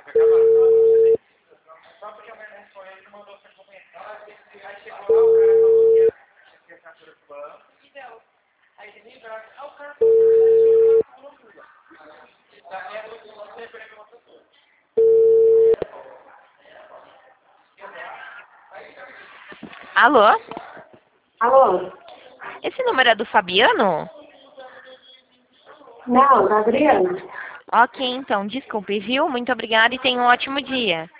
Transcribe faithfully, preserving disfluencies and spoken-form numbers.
Alô? Alô? Esse número é do Fabiano? Não, da Adriana. Ok, então, desculpe, viu? Muito obrigada e tenha um ótimo dia.